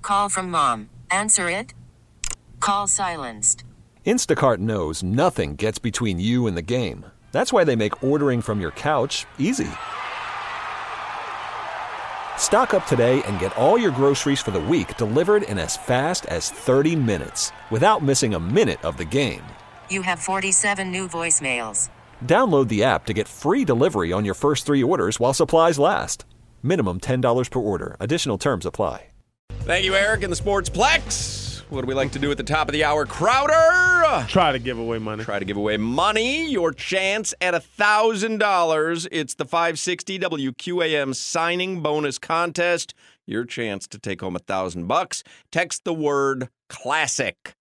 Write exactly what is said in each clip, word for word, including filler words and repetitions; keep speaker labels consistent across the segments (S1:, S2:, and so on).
S1: Call from mom. Answer it. Call silenced.
S2: Instacart knows nothing gets between you and the game. That's why they make ordering from your couch easy. Stock up today and get all your groceries for the week delivered in as fast as thirty minutes without missing a minute of the game.
S1: You have forty-seven new voicemails.
S2: Download the app to get free delivery on your first three orders while supplies last. Minimum ten dollars per order. Additional terms apply.
S3: Thank you, Eric, in the Sportsplex. What do we like to do at the top of the hour? Crowder!
S4: Try to give away money.
S3: Try to give away money. Your chance at one thousand dollars. It's the five sixty W Q A M signing bonus contest. Your chance to take home one thousand bucks. Text the word classic.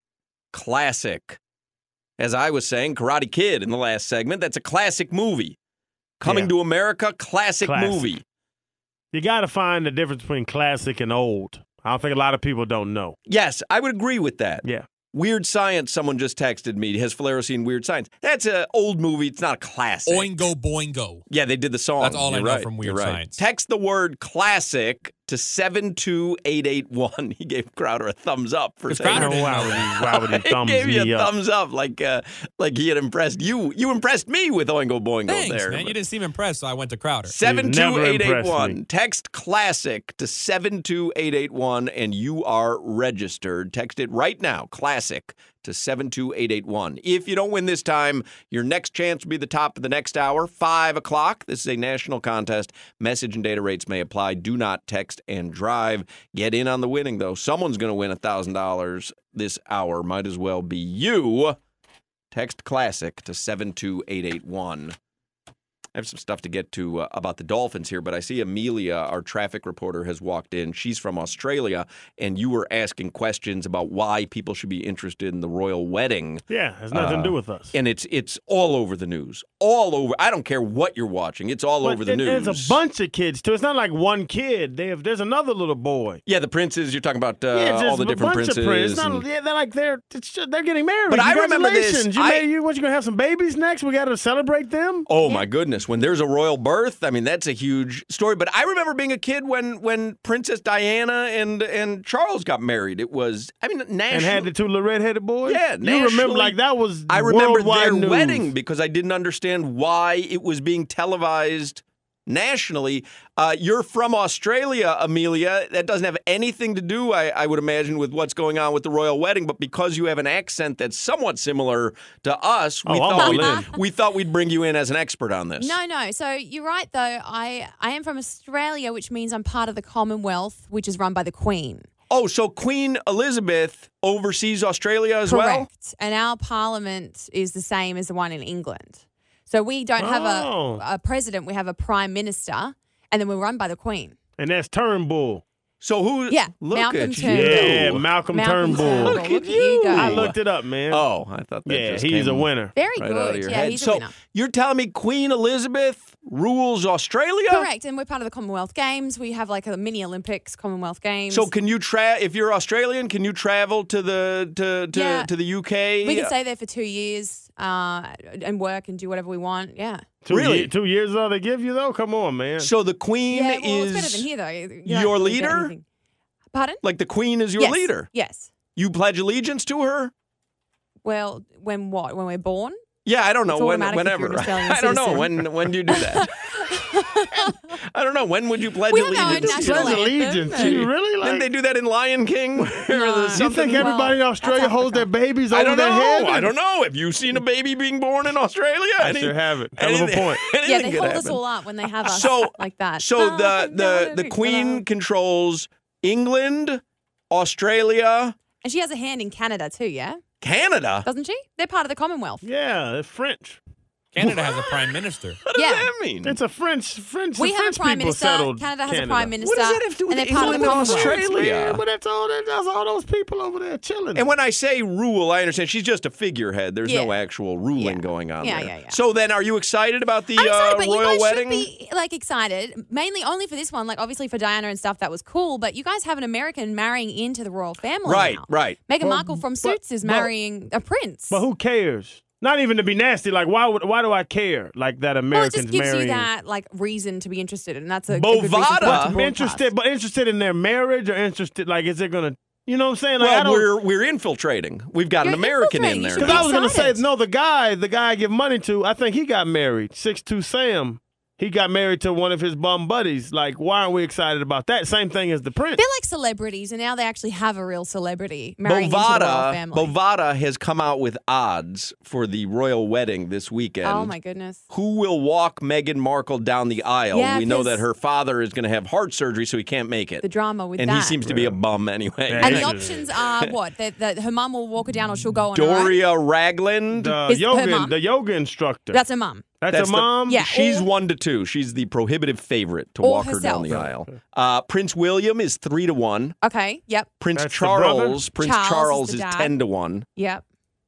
S3: Classic. As I was saying, Karate Kid in the last segment, that's a classic movie. Coming yeah. to America, classic, classic movie.
S4: You got to find the difference between classic and old. I don't think a lot of people don't know.
S3: Yes, I would agree with that.
S4: Yeah.
S3: Weird Science, someone just texted me. Has Falero seen Weird Science? That's an old movie. It's not a classic.
S5: Oingo Boingo.
S3: Yeah, they did the song.
S5: That's all
S3: You're
S5: I know
S3: right.
S5: from Weird
S3: You're right.
S5: Science.
S3: Text the word classic to seven two eight eight one. He gave Crowder a thumbs up for saying
S5: Crowder
S4: no, why would he, why would he thumbs
S3: gave you
S4: me
S3: a
S4: up?
S3: thumbs up like uh, like he had impressed you. You impressed me with Oingo Boingo
S5: Thanks,
S3: there.
S5: man. You didn't seem impressed, so I went to Crowder.
S3: seven two eight eight one. Text classic to seven two eight eight one and you are registered. Text it right now. Classic to seven two eight eight one. If you don't win this time, your next chance will be the top of the next hour, five o'clock. This is a national contest. Message and data rates may apply. Do not text and drive. Get in on the winning, though. Someone's going to win one thousand dollars this hour. Might as well be you. Text classic to seven two eight eight one. I have some stuff to get to uh, about the Dolphins here, but I see Amelia, our traffic reporter, has walked in. She's from Australia, and you were asking questions about why people should be interested in the royal wedding.
S4: Yeah, has nothing
S3: uh,
S4: to do with us.
S3: And it's it's all over the news. All over. I don't care what you're watching. It's all
S4: but
S3: over the
S4: it,
S3: news.
S4: There's a bunch of kids, too. It's not like one kid. They have. There's another little boy.
S3: Yeah, the princes. You're talking about uh,
S4: yeah,
S3: all the different
S4: a bunch
S3: princes.
S4: Of princes. Not,
S3: and...
S4: yeah, they're like they're it's just, they're getting married.
S3: But I remember this.
S4: You
S3: I...
S4: made, you, what, you going to have some babies next? We got to celebrate them?
S3: Oh,
S4: yeah.
S3: my goodness. When there's a royal birth, I mean, that's a huge story. But I remember being a kid when when Princess Diana and and Charles got married. It was, I mean, national.
S4: And had the two little redheaded boys?
S3: Yeah,
S4: you remember like that was
S3: I remember their
S4: news.
S3: wedding because I didn't understand why it was being televised nationally. Uh, you're from Australia, Amelia. That doesn't have anything to do, I, I would imagine, with what's going on with the royal wedding. But because you have an accent that's somewhat similar to us, we,
S4: oh,
S3: thought, we'd, we thought we'd bring you in as an expert on this.
S6: No, no. So you're right, though. I, I am from Australia, which means I'm part of the Commonwealth, which is run by the Queen.
S3: Oh, so Queen Elizabeth oversees Australia as
S6: Correct.
S3: well?
S6: Correct. And our parliament is the same as the one in England. So we don't have
S4: oh.
S6: a, a president. We have a prime minister, and then we're run by the Queen.
S4: And that's Turnbull.
S3: So who?
S6: Yeah,
S3: look
S6: Malcolm
S3: at
S6: Turnbull.
S3: you.
S4: Yeah, Malcolm,
S6: Malcolm
S4: Turnbull.
S6: Turnbull.
S3: Look,
S6: Look
S3: at
S6: at you
S3: you.
S4: I looked it up, man.
S3: Oh, I thought that
S4: yeah,
S3: just
S4: he's
S3: came
S4: a winner.
S6: Very
S3: right
S6: good.
S3: out of your
S6: yeah,
S3: head.
S6: he's
S3: so
S6: a winner.
S3: you're telling me Queen Elizabeth rules Australia?
S6: Correct, and we're part of the Commonwealth Games. We have like a mini Olympics, Commonwealth Games.
S3: So can you tra- if you're Australian, can you travel to the to to,
S6: Yeah.
S3: to the U K?
S6: we can stay there for two years uh, and work and do whatever we want. Yeah.
S4: Two
S3: Really?
S4: Ye- two years all they give you, though? Come on, man.
S3: So the Queen
S6: Yeah, well,
S3: is
S6: it's better than here, though. You don't
S3: your
S6: really get
S3: leader?
S6: anything. Pardon?
S3: Like the Queen is your
S6: yes.
S3: leader.
S6: Yes.
S3: You pledge allegiance to her?
S6: Well, when what? When we're born?
S3: Yeah, I don't know
S6: It's
S3: when.
S6: automatic if you're
S3: Whenever.
S6: an Australian
S3: I don't know
S6: citizen.
S3: when. When do you do that? I don't know. When would you pledge
S6: We have our own
S3: allegiance?
S6: national
S3: to?
S4: Pledge allegiance.
S6: anthem.
S4: You really
S3: Didn't
S4: like?
S3: they do that in Lion King? Where
S6: No.
S3: the
S6: You
S4: You
S3: something-
S4: think everybody in
S6: Well,
S4: Australia
S6: that's
S4: holds their
S6: Africa.
S4: babies
S3: I
S4: over
S3: don't
S4: their
S3: know.
S4: head?
S3: I don't know. Have you seen a baby being born in Australia?
S4: I
S3: Any-
S4: sure haven't. Hell of a
S3: anything-
S4: point.
S6: Yeah,
S3: anything
S6: they
S3: could
S6: hold us
S3: happen.
S6: all up when they have us
S3: So-
S6: like that.
S3: So
S6: Ah,
S3: the the
S6: no,
S3: the
S6: no,
S3: Queen
S6: no.
S3: controls England, Australia,
S6: And she has a hand in Canada too, yeah?
S3: Canada.
S6: Doesn't she? They're part of the Commonwealth.
S4: Yeah, they're French.
S5: Canada has a prime minister.
S3: What does
S6: Yeah.
S3: that mean?
S4: It's a French, French.
S6: We
S4: the
S6: have
S4: French
S6: a prime
S4: people
S6: minister.
S4: settled
S6: Canada has
S4: Canada.
S6: a prime minister.
S3: What does that have to do with
S6: and they're part of the
S3: England and
S6: Commonwealth.
S3: Australia?
S4: Man, but that's all. that- That's all those people over there chilling.
S3: And when I say rule, I understand she's just a figurehead. There's no
S6: Yeah.
S3: actual ruling
S6: Yeah.
S3: going on
S6: Yeah,
S3: there.
S6: yeah, yeah.
S3: So then, are you excited about the
S6: I'm excited,
S3: uh,
S6: but you
S3: royal
S6: guys
S3: wedding?
S6: should be like excited, mainly only for this one. Like obviously for Diana and stuff, that was cool. But you guys have an American marrying into the royal family
S3: Right,
S6: now.
S3: right.
S6: Meghan
S4: Well,
S6: Markle from
S4: but-
S6: Suits is
S4: but-
S6: marrying a prince.
S4: but who cares? Not even to be nasty. Like, why would why do I care? Like that
S6: Well, it
S4: Americans
S6: just gives
S4: marrying.
S6: you that like reason to be interested, and that's a, a good reason for
S3: Bovada.
S6: it to
S4: I'm
S6: broadcast.
S4: interested, but interested in their marriage or interested, like, is it going to, you know what I'm saying? Like, I
S3: Well,
S4: don't,
S3: we're we're infiltrating. We've got
S6: You're
S3: an American in
S6: infiltrating.
S3: there.
S6: You should
S4: Because I was going to say,
S6: excited.
S4: no, the guy, the guy I give money to, I think he got married. six two Sam. He got married to one of his bum buddies. Like, why aren't we excited about that? Same thing as the prince.
S6: They're like celebrities, and now they actually have a real celebrity marrying into the royal
S3: Bovada,
S6: family.
S3: Bovada has come out with odds for the royal wedding this weekend.
S6: Oh my goodness!
S3: Who will walk Meghan Markle down the aisle?
S6: Yeah,
S3: we know
S6: 'cause-
S3: that her father is going to have heart surgery, so he can't make it.
S6: The drama with
S3: and
S6: that.
S3: he seems to be a bum anyway.
S4: Yeah,
S6: And
S4: he
S6: the
S4: is.
S6: options are what? That, that her mum will walk her down, or she'll go on her own.
S3: Doria Ragland.
S4: The
S6: Is her
S4: yoga,
S6: mom?
S4: the yoga instructor.
S6: That's her mum.
S4: That's,
S3: That's
S4: a
S3: the-
S4: mom?
S6: Yeah.
S3: She's
S6: or-
S3: one to two. She's the prohibitive favorite to
S6: Or
S3: walk her down
S6: herself.
S3: the aisle. Uh, Prince William is three to one.
S6: Okay. Yep.
S3: Prince
S4: That's the brother?
S3: Charles, Prince
S6: Charles is
S3: Charles
S6: the
S3: is
S6: dad.
S3: ten to one,
S6: Yep.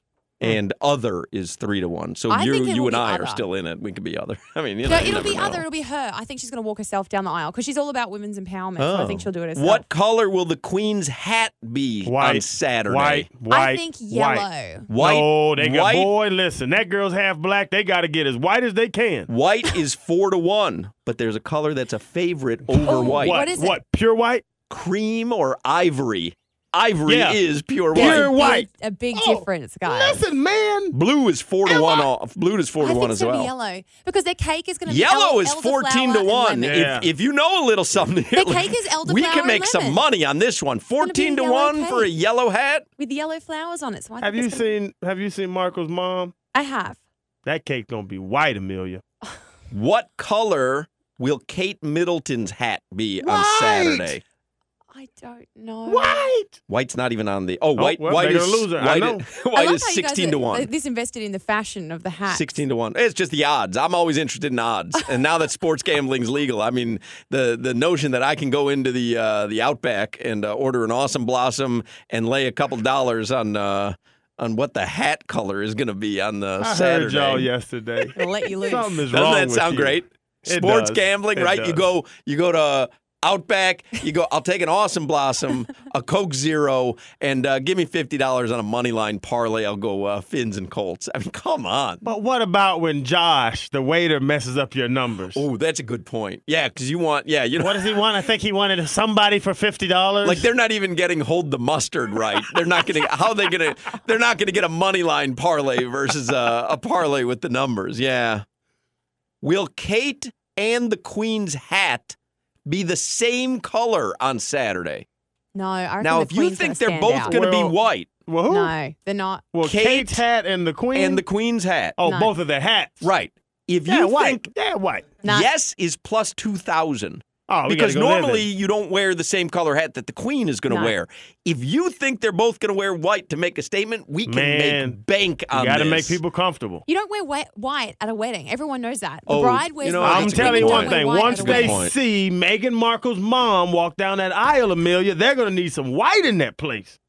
S3: and other is three to one. So
S6: I
S3: you
S6: think it
S3: you
S6: will
S3: and
S6: be
S3: I
S6: other.
S3: are still in it. We could be other. I mean, you
S6: No,
S3: know, you
S6: it'll
S3: never
S6: be
S3: know.
S6: other. It'll be her. I think she's going to walk herself down the aisle because she's all about women's empowerment. So I think she'll do it herself.
S3: What color will the Queen's hat be
S4: White.
S3: on Saturday?
S4: White, white,
S6: I think yellow.
S4: White.
S3: White.
S4: No, they got,
S3: white,
S4: boy, listen, that girl's half black. They got to get as white as they can.
S3: white is four to one, but there's a color that's a favorite over
S6: Oh,
S3: white.
S4: What?
S6: What is it?
S4: What? Pure white?
S3: Cream or ivory? Ivory
S4: Yeah.
S3: is pure
S6: There's
S3: white.
S4: Pure
S6: a
S4: white.
S6: Big, a big
S4: Oh,
S6: difference, guys.
S4: Listen, man.
S3: Blue is four to
S4: And
S3: one
S4: what?
S3: off. Blue is four
S6: I
S3: to
S6: think
S3: one
S6: it's
S3: as
S6: going to
S3: well.
S6: be yellow because their cake is going to be
S3: Yellow
S6: el-
S3: is
S6: elderflower
S3: fourteen to
S6: and
S3: one.
S6: lemon.
S4: Yeah.
S3: If if you know a little something,
S6: The cake is elderflower
S3: we can
S6: and
S3: make some
S6: lemon.
S3: money on this one. Fourteen to
S6: yellow
S3: one for a
S6: cake.
S3: yellow hat.
S6: with yellow flowers on it. So I
S4: Have
S6: think
S4: you
S6: it's gonna-
S4: seen Have you seen Marco's mom?
S6: I have.
S4: That cake gonna be white, Amelia.
S3: What color will Kate Middleton's hat be on
S4: White.
S3: Saturday?
S6: I don't know.
S4: White.
S3: White's not even on the. Oh, white.
S4: well,
S3: white
S4: they're
S3: is
S4: gonna lose her. I
S3: White,
S4: know.
S3: is-
S6: I
S3: white
S6: love
S3: is
S6: how you guys
S3: sixteen to
S6: are-
S3: one.
S6: This invested in the fashion of the hat.
S3: Sixteen to one. It's just the odds. I'm always interested in odds, and now that sports gambling's legal, I mean the the notion that I can go into the uh, the Outback and uh, order an Awesome Blossom and lay a couple dollars on uh, on what the hat color is going to be on the
S4: I
S3: Saturday.
S4: heard y'all yesterday.
S6: It'll let you loose.
S4: Something is
S3: Doesn't
S4: wrong
S3: that
S4: with
S3: sound
S4: you.
S3: great?
S4: It
S3: Sports
S4: does.
S3: gambling,
S4: It
S3: right? You
S4: does.
S3: go you go to Outback, you go, I'll take an Awesome Blossom, a Coke Zero, and uh, give me fifty dollars on a money line parlay. I'll go uh, Fins and Colts. I mean, come on.
S4: But what about when Josh, the waiter, messes up your numbers?
S3: Oh, that's a good point. Yeah, because you want, yeah, you know.
S4: What does he want? I think he wanted somebody for fifty dollars.
S3: Like they're not even getting hold the mustard right. They're not getting how are they gonna they're not gonna get a money line parlay versus a, a parlay with the numbers. Yeah. Will Kate and the Queen's hat be the same color on Saturday?
S6: No, I reckon
S3: Now,
S6: the
S3: if you
S6: Queen's
S3: think
S6: gonna
S3: they're
S6: stand
S3: both
S6: out.
S3: going to be
S4: Well-
S3: white
S4: well, who?
S6: No, they're not.
S4: Well,
S3: Kate
S4: Kate's hat and the Queen
S3: and the Queen's hat,
S4: oh,
S6: No.
S4: both of their hats.
S3: right? If
S4: Yeah,
S3: you
S4: white.
S3: think
S4: Yeah, white.
S6: Not-
S3: yes is plus two thousand.
S4: Oh, we
S3: Because
S4: gotta go there
S3: normally
S4: then.
S3: you don't wear the same color hat that the Queen is going to
S6: No.
S3: wear. If you think they're both going to wear white to make a statement, we can
S4: Man,
S3: make bank on
S4: you got to
S3: this.
S4: make people comfortable.
S6: You don't wear white, white at a wedding. Everyone knows that. The
S3: Oh,
S6: bride wears
S3: you know,
S6: white.
S4: I'm
S3: that's a
S4: telling
S3: good
S4: you
S6: Women
S4: one
S6: don't wear
S4: thing.
S6: white
S4: Once
S6: at a
S4: they
S6: wedding.
S3: point.
S4: see Meghan Markle's mom walk down that aisle, Amelia, they're going to need some white in that place.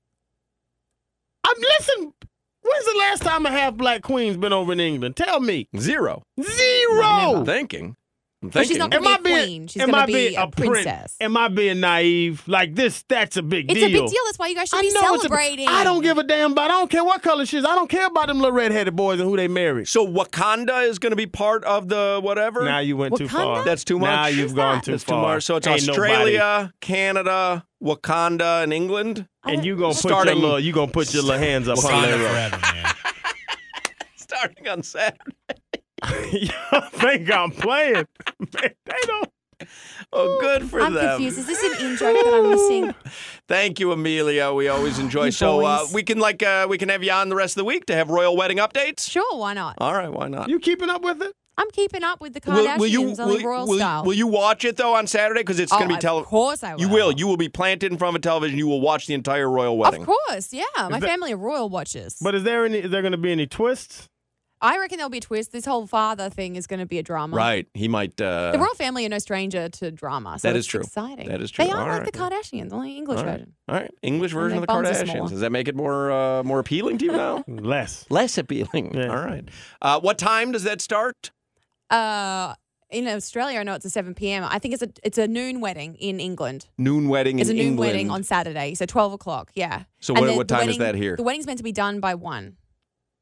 S4: I'm listen. When's the last time a half black queen's been over in England? Tell me.
S3: Zero.
S4: Zero.
S3: I'm thinking. I'm
S6: But she's
S3: thinking.
S6: not
S4: Am
S6: gonna
S4: I
S6: be a
S4: being?
S6: queen. She's
S4: am
S6: gonna
S4: I
S6: be
S4: being
S6: a
S4: prin-
S6: princess.
S4: Am I being naive? Like this? That's a big
S6: It's
S4: deal.
S6: a big deal. That's why you guys should
S4: I
S6: be
S4: know it's a-
S6: celebrating.
S4: I don't give a damn about. I don't care what color she is. I don't care about them little redheaded boys and who they marry.
S3: So Wakanda is going to be part of the whatever?
S4: Now you went too
S6: Wakanda?
S4: far.
S3: That's too much?
S4: Now you've
S6: Who's
S4: gone
S6: that?
S4: too
S3: That's too
S4: far.
S3: much. So it's
S4: Ain't
S3: Australia,
S4: nobody.
S3: Canada, Wakanda, and England.
S4: And you gonna put
S3: Starting-
S4: your little, you gonna put your little hands up on
S5: Wakanda
S4: there.
S5: forever, man.
S3: Starting on Saturday.
S4: Y'all think I'm playing? Man, they don't.
S3: Oh, good for
S6: I'm
S3: them.
S6: confused. Is this an in joke that I'm missing?
S3: Thank you, Amelia. We always enjoy.
S6: You
S3: So uh,
S6: boys.
S3: we can like uh, we can have you on the rest of the week to have royal wedding updates.
S6: Sure, why not?
S3: All right, why not?
S4: You keeping up with it?
S6: I'm keeping up with the
S3: Will-
S6: Kardashians
S3: will you
S6: on
S3: will,
S6: the royal
S3: will,
S6: style.
S3: will you watch it though on Saturday because it's
S6: oh,
S3: going to be
S6: of
S3: tele?
S6: course I will.
S3: You will. You will be planted in front of a television. You will watch the entire royal wedding.
S6: Of course, yeah. My
S4: that-
S6: family are royal watchers.
S4: But is there any? Is there going to be any twists?
S6: I reckon there'll be a twist. This whole father thing is going to be a drama.
S3: Right. He might. Uh,
S6: The royal family are no stranger to drama. So
S3: That
S6: it's
S3: is true.
S6: exciting.
S3: That is true.
S6: They are
S3: All
S6: like
S3: right.
S6: the Kardashians, only English
S3: all right.
S6: version.
S3: All right. English version
S6: their
S3: of the
S6: bums are
S3: Kardashians.
S6: smaller.
S3: Does that make it more uh, more appealing to you now?
S4: Less.
S3: Less appealing.
S4: Yeah.
S3: All right. Uh, what time does that start?
S6: Uh, in Australia, I know it's a seven p.m. I think it's a it's a noon wedding in England.
S3: Noon wedding
S6: It's a
S3: in
S6: noon
S3: England.
S6: wedding on Saturday, so twelve o'clock. Yeah.
S3: So
S6: And
S3: what-
S6: the-
S3: what
S6: the
S3: time is
S6: wedding-
S3: that here?
S6: The wedding's meant to be done by one.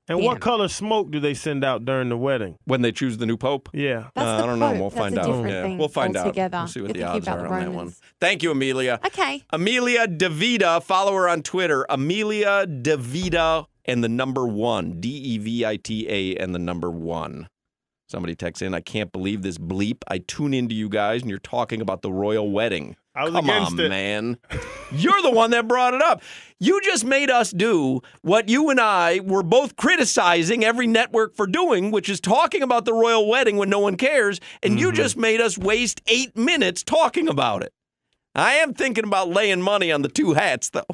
S4: And
S6: The
S4: what
S6: end.
S4: color smoke do they send out during the wedding?
S3: When they choose the new pope?
S4: Yeah.
S6: That's
S3: Uh,
S6: the
S3: I don't know.
S6: Pope.
S3: We'll
S6: That's
S3: find
S6: a
S3: out.
S6: different
S3: Yeah,
S6: thing
S3: we'll find out.
S6: altogether.
S3: We'll see what
S6: You're
S3: the
S6: thinking
S3: odds
S6: about
S3: are
S6: the
S3: on that one.
S6: Romans.
S3: Thank you, Amelia.
S6: Okay.
S3: Amelia DeVita, follow her on Twitter. Amelia DeVita and the number one. D E V I T A and the number one. Somebody texts in, I can't believe this bleep. I tune into you guys and you're talking about the royal wedding.
S4: I was
S3: Come
S4: against
S3: on,
S4: it.
S3: man. You're the one that brought it up. You just made us do what you and I were both criticizing every network for doing, which is talking about the royal wedding when no one cares, and
S4: Mm-hmm.
S3: you just made us waste eight minutes talking about it. I am thinking about laying money on the two hats, though.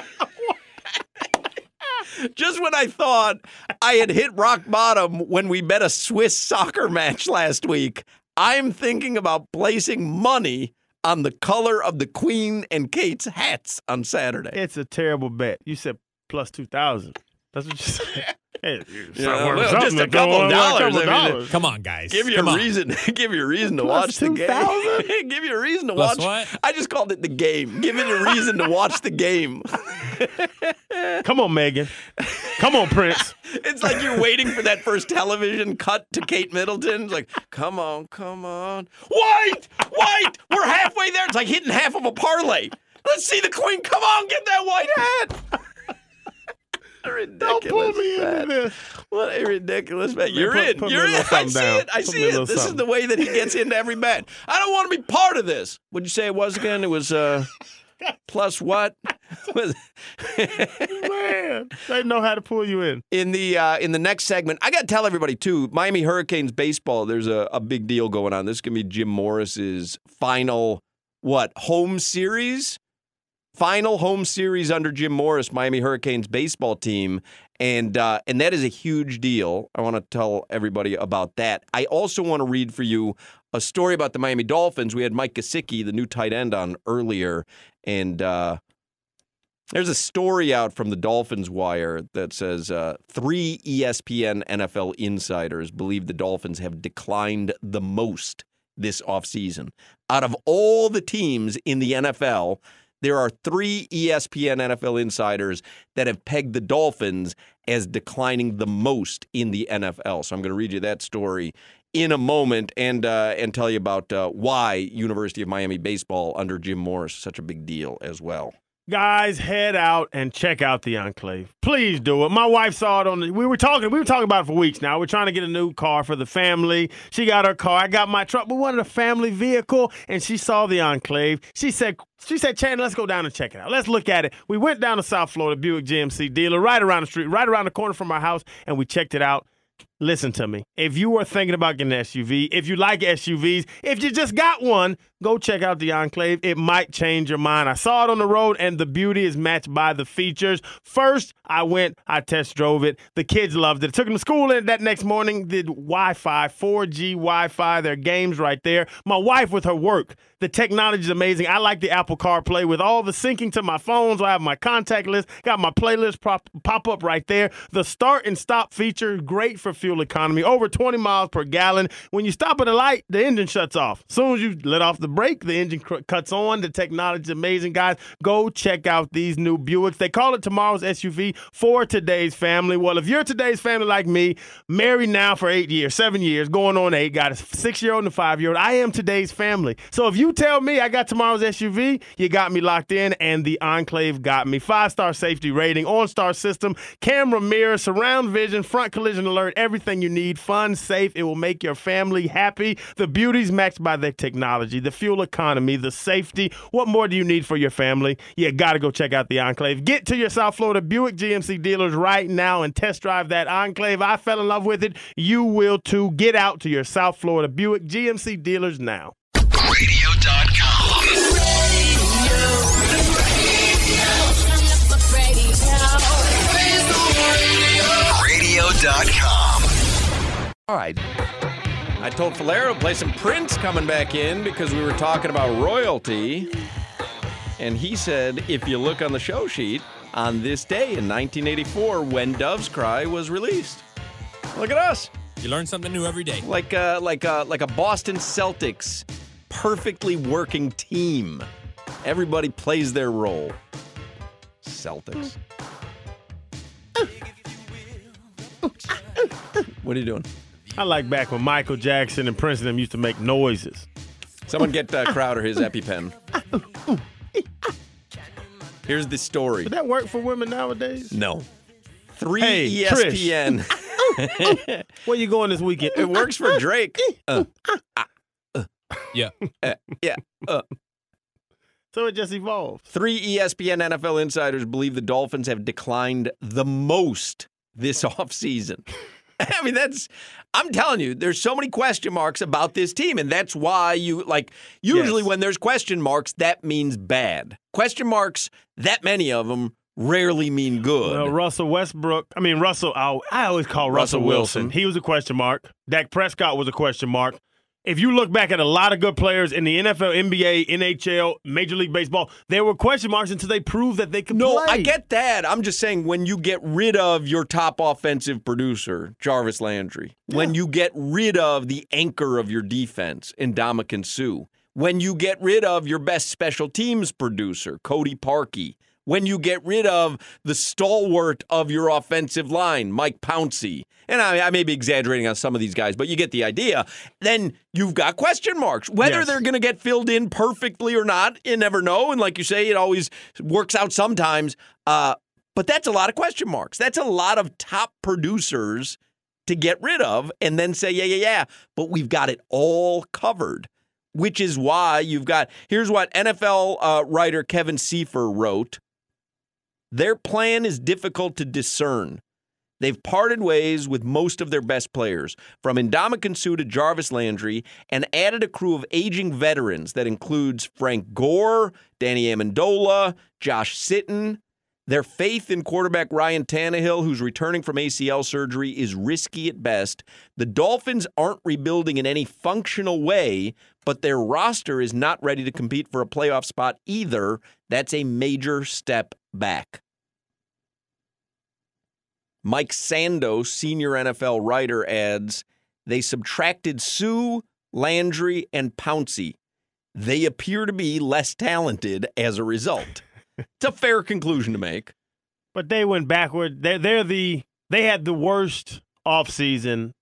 S3: Just when I thought I had hit rock bottom when we bet a Swiss soccer match last week, I'm thinking about placing money on the color of the Queen and Kate's hats on Saturday.
S4: It's a terrible bet. You said plus two thousand. That's what you said. Hey,
S3: Yeah,
S4: something-
S3: well,
S4: something
S3: just a
S4: to go
S3: couple
S4: on,
S3: dollars.
S4: couple
S3: I mean,
S4: dollars.
S5: Come on, guys.
S3: Give you
S5: Come
S3: a
S5: on.
S3: reason. Give you a reason to
S4: Plus
S3: watch the
S4: two
S3: game.
S4: thousand?
S3: Give you a reason to
S5: Plus
S3: watch.
S5: what?
S3: I just called it the game. Give it a reason to watch the game.
S4: Come on, Megan. Come on, Prince.
S3: It's like you're waiting for that first television cut to Kate Middleton. It's like, come on, come on. White! White! We're halfway there. It's like hitting half of a parlay. Let's see the Queen. Come on, get that white hat. Ridiculous.
S4: Don't pull me into
S3: bet.
S4: this.
S3: What a ridiculous bet. You're
S4: put-
S3: in.
S4: put me
S3: You're
S4: a
S3: in.
S4: little
S3: I
S4: something
S3: see
S4: down.
S3: it. I
S4: Put
S3: see
S4: me a
S3: it.
S4: little
S3: This is
S4: something.
S3: the way that he gets into every bet. I don't want to be part of this. What'd you say it was again? It was uh, plus what? Was-
S4: Man, they know how to pull you in.
S3: in the uh, in the next segment, I got to tell everybody too. Miami Hurricanes baseball. There's a, a big deal going on. This is gonna be Jim Morris's final what home series, final home series under Jim Morris, Miami Hurricanes baseball team, and uh, and that is a huge deal. I want to tell everybody about that. I also want to read for you a story about the Miami Dolphins. We had Mike Gesicki, the new tight end, on earlier, and. Uh, There's a story out from the Dolphins Wire that says uh, three E S P N N F L insiders believe the Dolphins have declined the most this offseason. Out of all the teams in the N F L, there are three E S P N N F L insiders that have pegged the Dolphins as declining the most in the N F L. So I'm going to read you that story in a moment and uh, and tell you about uh, why University of Miami baseball under Jim Morris is such a big deal as well.
S4: Guys, head out and check out the Enclave. Please do it. My wife saw it on the. We were talking. We were talking about it for weeks now. We're trying to get a new car for the family. She got her car. I got my truck. We wanted a family vehicle, and she saw the Enclave. She said, "She said, Chandler, let's go down and check it out. Let's look at it." We went down to South Florida Buick G M C dealer, right around the street, right around the corner from our house, and we checked it out. Listen to me. If you are thinking about getting an S U V, if you like S U Vs, if you just got one, go check out the Enclave. It might change your mind. I saw it on the road, and the beauty is matched by the features. First, I went, I test drove it. The kids loved it. Took them to school in that next morning, did Wi-Fi, four G Wi-Fi, their games right there. My wife with her work. The technology is amazing. I like the Apple CarPlay with all the syncing to my phones. I have my contact list, got my playlist pop, pop up right there. The start and stop feature, great for fuel economy, over twenty miles per gallon. When you stop at a light, the engine shuts off. As soon as you let off the brake, the engine cr- cuts on. The technology is amazing, guys. Go check out these new Buicks. They call it tomorrow's S U V for today's family. Well, if you're today's family like me, married now for eight years, seven years, going on eight, got a six-year-old and a five-year-old, I am today's family. So if you tell me I got tomorrow's S U V, you got me locked in, and the Enclave got me. Five-star safety rating, OnStar system, camera, mirror, surround vision, front collision alert, everything you need. Fun, safe. It will make your family happy. The beauty's matched by the technology, the fuel economy, the safety. What more do you need for your family? You got to go check out the Enclave. Get to your South Florida Buick G M C dealers right now and test drive that Enclave. I fell in love with it. You will too. Get out to your South Florida Buick G M C dealers now.
S7: radio dot com. radio dot com.
S3: All right. I told Falero to play some Prince coming back in because we were talking about royalty. And he said, if you look on the show sheet, on this day in nineteen eighty-four, When Doves Cry was released. Look at us.
S5: You learn something new every day.
S3: Like a, like a, like a Boston Celtics perfectly working team. Everybody plays their role. Celtics. What are you doing?
S4: I like back when Michael Jackson and Prince and them used to make noises.
S3: Someone get uh, Crowder his EpiPen. Here's the story.
S4: Would that work for women nowadays?
S3: No. Three
S4: Hey,
S3: E S P N.
S4: Where you going this weekend?
S3: It works for Drake. Uh,
S5: Yeah.
S3: uh, yeah. Uh.
S4: So it just evolved.
S3: Three E S P N N F L insiders believe the Dolphins have declined the most this offseason. I mean, that's, I'm telling you, there's so many question marks about this team. And that's why you, like, usually
S4: Yes.
S3: when there's question marks, that means bad. Question marks, that many of them, rarely mean good.
S4: Well, Russell Westbrook, I mean, Russell, I, I always call Russell,
S3: Russell
S4: Wilson.
S3: Wilson.
S4: He was a question mark. Dak Prescott was a question mark. If you look back at a lot of good players in the N F L, N B A, N H L, Major League Baseball, there were question marks until they proved that they could
S3: No,
S4: play.
S3: I get that. I'm just saying when you get rid of your top offensive producer, Jarvis Landry, when you get rid of the anchor of your defense, Ndamukong Suh, when you get rid of your best special teams producer, Cody Parkey, when you get rid of the stalwart of your offensive line, Mike Pouncey, and I, I may be exaggerating on some of these guys, but you get the idea, then you've got question marks. Whether
S4: Yes.
S3: they're going to get filled in perfectly or not, you never know. And like you say, it always works out sometimes. Uh, but that's a lot of question marks. That's a lot of top producers to get rid of and then say, yeah, yeah, yeah, but we've got it all covered, which is why you've got, here's what N F L uh, writer Kevin Seifer wrote. Their plan is difficult to discern. They've parted ways with most of their best players, from Ndamukong Suh to Jarvis Landry, and added a crew of aging veterans that includes Frank Gore, Danny Amendola, Josh Sitton. Their faith in quarterback Ryan Tannehill, who's returning from A C L surgery, is risky at best. The Dolphins aren't rebuilding in any functional way, but their roster is not ready to compete for a playoff spot either. That's a major step back. Mike Sando, senior N F L writer, adds, they subtracted Suh, Landry, and Pouncey. They appear to be less talented as a result. It's a fair conclusion to make.
S4: But they went backward. They're, they're the they had the worst offseason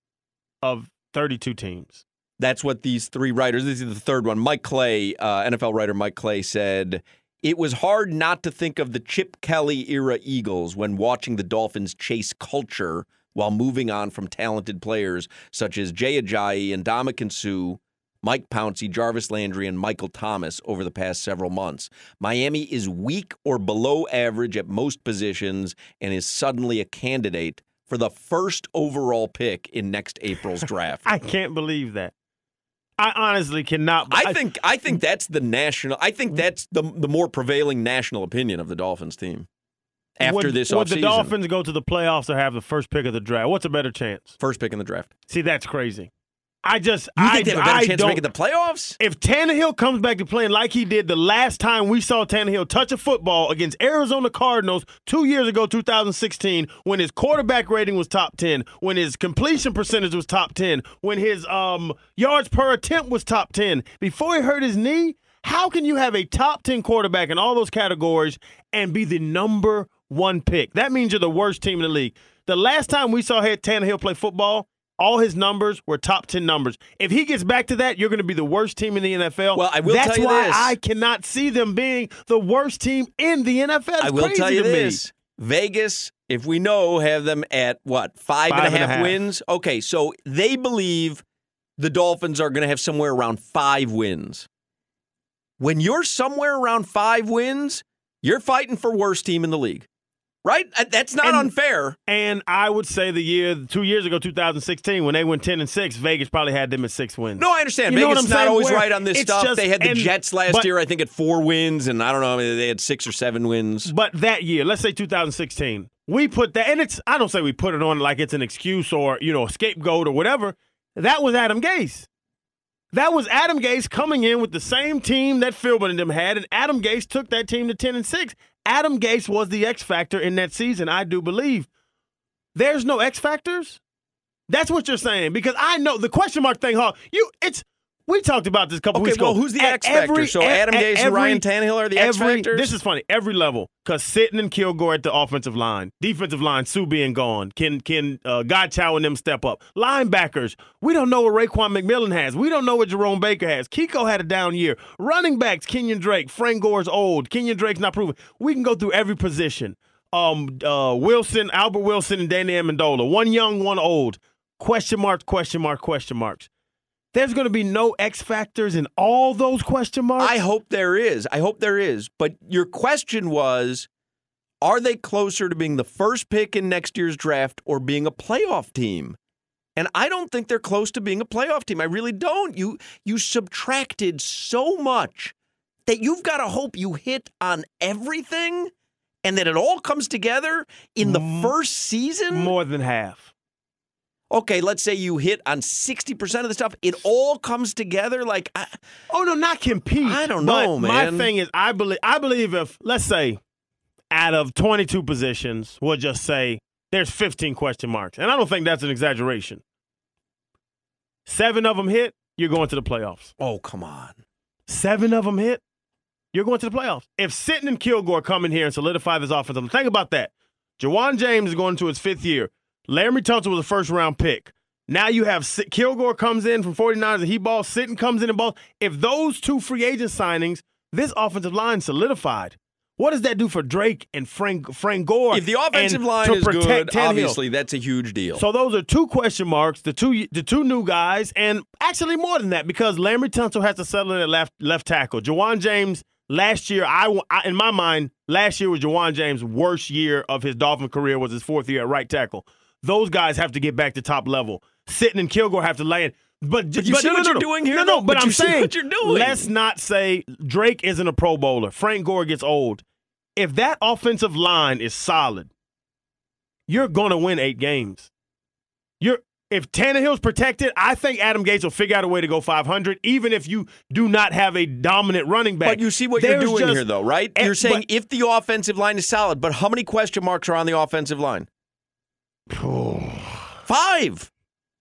S4: of thirty-two teams.
S3: That's what these three writers, this is the third one. Mike Clay, uh, N F L writer Mike Clay said, it was hard not to think of the Chip Kelly era Eagles when watching the Dolphins chase culture while moving on from talented players such as Jay Ajayi and Ndamukong Suh, Mike Pouncey, Jarvis Landry, and Michael Thomas over the past several months. Miami is weak or below average at most positions and is suddenly a candidate for the first overall pick in next April's draft.
S4: I can't believe that. I honestly cannot.
S3: I think I think that's the national. I think that's the the more prevailing national opinion of the Dolphins team after
S4: would,
S3: this
S4: would
S3: offseason.
S4: the Dolphins go to the playoffs or have the first pick of the draft? What's a better chance?
S3: First pick in the draft.
S4: See, that's crazy. I just
S3: You
S4: I
S3: think they have a better
S4: I
S3: chance of
S4: don't-
S3: making the playoffs?
S4: If Tannehill comes back to playing like he did the last time we saw Tannehill touch a football against Arizona Cardinals two years ago, two thousand sixteen, when his quarterback rating was top ten, when his completion percentage was top ten, when his um, yards per attempt was top ten, before he hurt his knee, how can you have a top ten quarterback in all those categories and be the number one pick? That means you're the worst team in the league. The last time we saw Tannehill play football, all his numbers were top ten numbers. If he gets back to that, you're going to be the worst team in the N F L.
S3: Well, I will
S4: That's
S3: tell you
S4: why
S3: this.
S4: I cannot see them being the worst team in the N F L. It's
S3: I will
S4: crazy
S3: tell you
S4: to me.
S3: this. Vegas, if we know, have them at, what, five,
S4: Five
S3: and, a
S4: and a
S3: half
S4: half.
S3: wins? Okay, so they believe the Dolphins are going to have somewhere around five wins. When you're somewhere around five wins, you're fighting for worst team in the league. Right? That's not
S4: And-
S3: unfair.
S4: And I would say the year, two years ago, two thousand sixteen, when they went ten and six, Vegas probably had them at six wins.
S3: No, I understand.
S4: You know
S3: Vegas
S4: what
S3: is
S4: I'm
S3: not
S4: saying?
S3: always
S4: Where
S3: right on this
S4: it's
S3: stuff.
S4: just-
S3: They had the
S4: and-
S3: Jets last
S4: but-
S3: year, I think, at four wins, and I don't know, they had six or seven wins.
S4: But that year, let's say two thousand sixteen, we put that, and it's, I don't say we put it on like it's an excuse or, you know, a scapegoat or whatever. That was Adam Gase. That was Adam Gase coming in with the same team that Philbin and them had, and Adam Gase took that team to ten and six. Adam Gase was the X factor in that season, I do believe. There's no X factors? That's what you're saying, because I know the question mark thing, huh? You, it's We talked about this a couple
S3: okay,
S4: weeks
S3: well,
S4: ago.
S3: who's the
S4: At
S3: X factor?
S4: every-
S3: So
S4: at-
S3: Adam
S4: at
S3: Gase and
S4: every-
S3: Ryan Tannehill are the X
S4: every-
S3: factors?
S4: This is funny. Every level, because Sitton and Kilgore at the offensive line, defensive line, Sue being gone, can can uh, Godchow and them step up? Linebackers, we don't know what Raekwon McMillan has. We don't know what Jerome Baker has. Kiko had a down year. Running backs, Kenyon Drake, Frank Gore's old. Kenyon Drake's not proven. We can go through every position. Um, uh, Wilson, Albert Wilson, and Danny Amendola. One young, one old. Question marks, question mark, question marks. There's going to be no X factors in all those question marks?
S3: I hope there is. I hope there is. But your question was, are they closer to being the first pick in next year's draft or being a playoff team? And I don't think they're close to being a playoff team. I really don't. You you subtracted so much that you've got to hope you hit on everything and that it all comes together in the
S4: M-
S3: first season?
S4: More than half.
S3: Okay, let's say you hit on sixty percent of the stuff. It all comes together like I,
S4: Oh no, not compete.
S3: I don't
S4: But
S3: know,
S4: my
S3: man.
S4: thing is, I believe. I believe if let's say, out of twenty-two positions, we'll just say there's fifteen question marks, and I don't think that's an exaggeration. Seven of them hit, you're going to the playoffs.
S3: Oh, come on.
S4: Seven of them hit, you're going to the playoffs. If Sitton and Kilgore come in here and solidify this offense, think about that. Jawan James is going into his fifth year. Larry Tunsil was a first-round pick. Now you have S- Kilgore comes in from forty-niners and he balls. Sitton comes in and balls. If those two free agent signings, this offensive line solidified. What does that do for Drake and Frank Frank Gore?
S3: If the offensive
S4: and
S3: line
S4: to
S3: is good,
S4: protect Tannehill?
S3: obviously that's a huge deal.
S4: So those are two question marks, the two the two new guys, and actually more than that because Larry Tunsil has to settle in at left left tackle. Jawan James last year, I, I in my mind, last year was Jawan James' worst year of his Dolphin career. Was his fourth year at right tackle. Those guys have to get back to top level. Sitton and Kilgore have to land. But,
S3: But you
S4: but
S3: see
S4: no,
S3: what
S4: no,
S3: you're
S4: no.
S3: doing here,
S4: No, no,
S3: though?
S4: but,
S3: But
S4: I'm
S3: you see
S4: saying
S3: what you're doing.
S4: let's not say Drake isn't a Pro Bowler. Frank Gore gets old. If that offensive line is solid, you're going to win eight games. You're if Tannehill's protected, I think Adam Gase will figure out a way to go five hundred, even if you do not have a dominant running back.
S3: But you see what
S4: There's
S3: you're doing
S4: just-
S3: here, though, right?
S4: Eh,
S3: You're saying
S4: but-
S3: if the offensive line is solid, but how many question marks are on the offensive line? Five.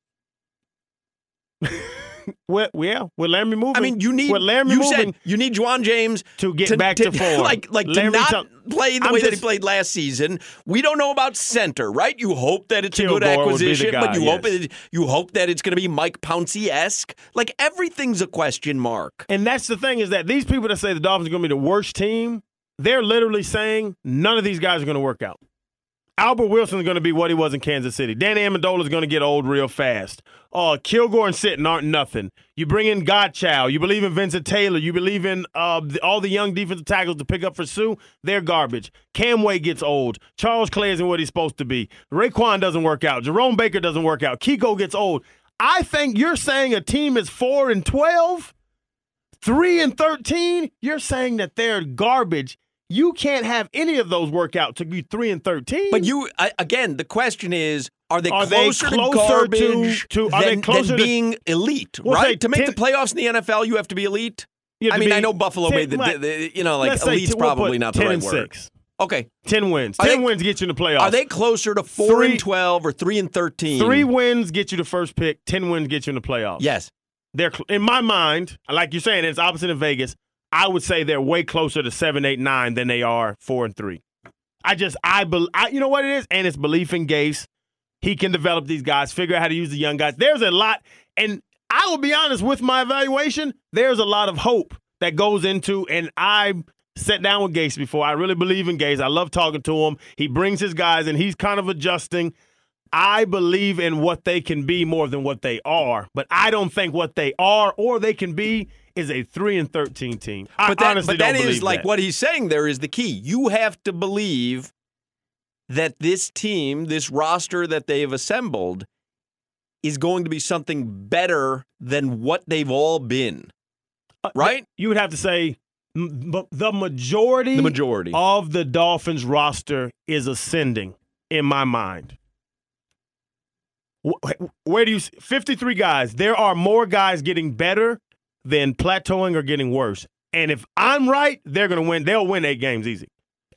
S4: Well, yeah, with Larry moving.
S3: I mean, you need.
S4: with Larry
S3: you
S4: moving
S3: said you need Juwan James
S4: to get back to, form.
S3: like, like to
S4: Larry
S3: not
S4: Tun-
S3: play the
S4: I'm
S3: way that he
S4: just-
S3: played last season. We don't know about center, right? You hope that it's a good
S4: Kilgore would be the
S3: acquisition,
S4: guy,
S3: but you
S4: yes.
S3: hope it, you hope that it's going to be Mike Pouncey-esque. Like everything's a question mark.
S4: And that's the thing is that these people that say the Dolphins are going to be the worst team, they're literally saying none of these guys are going to work out. Albert Wilson is going to be what he was in Kansas City. Danny Amendola is going to get old real fast. Uh, Kilgore and Sitton aren't nothing. You bring in Godchow. You believe in Vincent Taylor. You believe in uh, the, all the young defensive tackles to pick up for Sue. They're garbage. Camway gets old. Charles Clay isn't what he's supposed to be. Raekwon doesn't work out. Jerome Baker doesn't work out. Kiko gets old. I think you're saying a team is four and twelve, three and thirteen. You're saying that they're garbage. You can't have any of those work out to be three and thirteen.
S3: But you I, again, the question is: Are they
S4: Are they
S3: closer,
S4: closer
S3: to garbage
S4: to- to- are they
S3: than,
S4: closer
S3: than
S4: to-
S3: being elite?
S4: We'll say
S3: right? To make
S4: ten-
S3: the playoffs in the N F L, you have to be elite.
S4: You have
S3: I
S4: to
S3: mean,
S4: be
S3: I know Buffalo
S4: ten-
S3: made the,
S4: like,
S3: the you know like
S4: let's say
S3: elite's
S4: ten- we'll
S3: probably
S4: put
S3: not the
S4: ten
S3: right
S4: and
S3: word.
S4: six.
S3: Okay,
S4: Ten wins.
S3: Are
S4: ten
S3: they-
S4: wins get you in the playoffs.
S3: are they closer to four
S4: Three-
S3: and twelve or three and thirteen?
S4: Three wins get you the first pick. Ten wins get you in the playoffs.
S3: Yes.
S4: They're cl- in my mind, like you're saying, it's opposite in Vegas. I would say they're way closer to seven, eight, nine than they are four and three. I just, I, be, I, you know what it is, and it's belief in Gase. He can develop these guys, figure out how to use the young guys. There's a lot, and I will be honest with my evaluation. There's a lot of hope that goes into, and I sat down with Gase before. I really believe in Gase. I love talking to him. He brings his guys, and he's kind of adjusting. I believe in what they can be more than what they are, but I don't think what they are or they can be is a three and thirteen team. I
S3: But that,
S4: honestly
S3: but that
S4: don't
S3: is
S4: believe
S3: like
S4: that.
S3: what he's saying there is the key. You have to believe that this team, this roster that they've assembled, is going to be something better than what they've all been. Right?
S4: You would have to say m- m- the majority,
S3: The majority.
S4: of the Dolphins roster is ascending in my mind. Wh- Where do you s- fifty-three guys? There are more guys getting better than plateauing or getting worse. And if I'm right, they're going to win. They'll win eight games easy. If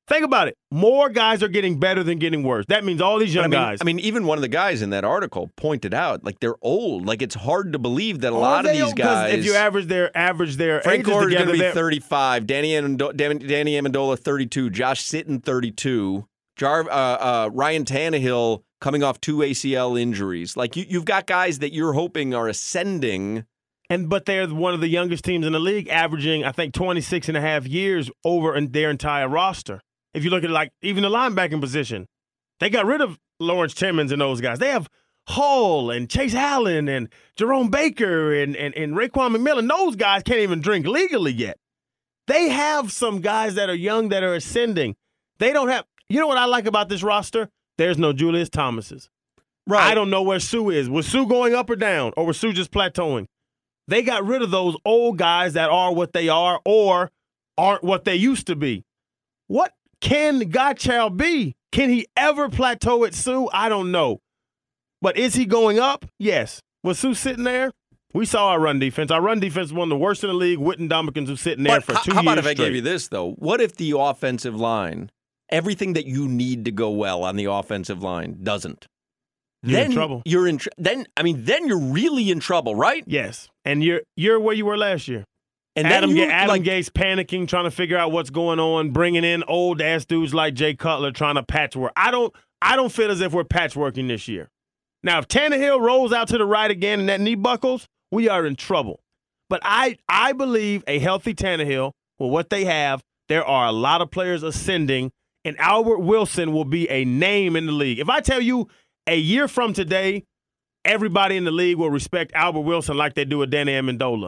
S4: Think about it. More guys are getting better than getting worse. That means all these young
S3: I mean,
S4: guys.
S3: I mean, even one of the guys in that article pointed out, like, they're old. Like, it's hard to believe that a
S4: Are
S3: lot of
S4: they
S3: these
S4: old? 'Cause
S3: guys.
S4: if you average their average their
S3: Frank
S4: ages
S3: Gore is going
S4: together,
S3: to be
S4: they're-
S3: thirty-five. Danny Amendola, Danny Amendola, thirty-two. Josh Sitton, thirty-two. Jar, uh, uh, Ryan Tannehill coming off two A C L injuries. Like, you, you've got guys that you're hoping are ascending.
S4: And but they're one of the youngest teams in the league, averaging, I think, twenty-six and a half years over in their entire roster. If you look at, like, even the linebacking position, they got rid of Lawrence Timmons and those guys. They have Hull and Chase Allen and Jerome Baker and, and, and Raekwon McMillan. Those guys can't even drink legally yet. They have some guys that are young that are ascending. They don't have – you know what I like about this roster? There's no Julius Thomases.
S3: Right.
S4: I don't know where Sue is. Was Sue going up or down, or was Sue just plateauing? They got rid of those old guys that are what they are or aren't what they used to be. What can Godchild be? Can he ever plateau at Sue? I don't know. But is he going up? Yes. Was Sue sitting there? We saw our run defense. Our run defense is one of the worst in the league. Witten Domikins was sitting there
S3: But
S4: for
S3: how,
S4: two
S3: how
S4: years
S3: about if I
S4: straight.
S3: gave you this, though? What if the offensive line, everything that you need to go well on the offensive line, doesn't?
S4: You're
S3: then
S4: in trouble.
S3: You're in tr- then I mean then you're really in trouble, right?
S4: Yes. And you're you're where you were last year.
S3: And
S4: Adam,
S3: then you,
S4: Ga- Adam
S3: like,
S4: Gase panicking, trying to figure out what's going on, bringing in old ass dudes like Jay Cutler, trying to patchwork. I don't, I don't feel as if we're patchworking this year. Now, if Tannehill rolls out to the right again and that knee buckles, we are in trouble. But I, I believe a healthy Tannehill, with what they have, there are a lot of players ascending, and Albert Wilson will be a name in the league. If I tell you a year from today, everybody in the league will respect Albert Wilson like they do with Danny Amendola.